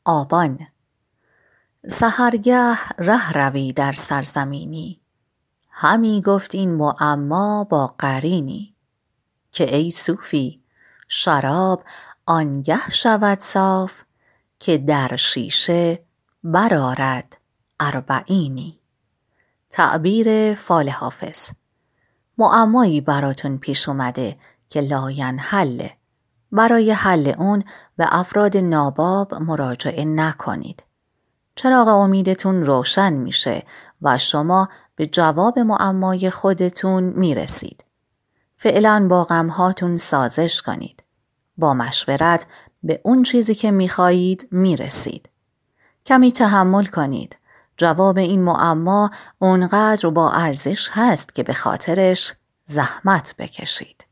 آبان. سحرگه ره روی در سرزمینی، همی گفت این معما با قرینی. که ای صوفی شراب آنگه شود صاف، که در شیشه برآرد اربعینی. تعبیر فال حافظ. معمایی براتون پیش اومده که لاینحله. برای حل اون به افراد ناباب مراجعه نکنید. چراغ امیدتون روشن میشه و شما به جواب معمای خودتون میرسید. فعلا با غمهاتون سازش کنید. با مشورت به اون چیزی که میخواهید میرسید. کمی تحمل کنید. جواب این معما اونقدر با ارزش هست که به خاطرش زحمت بکشید.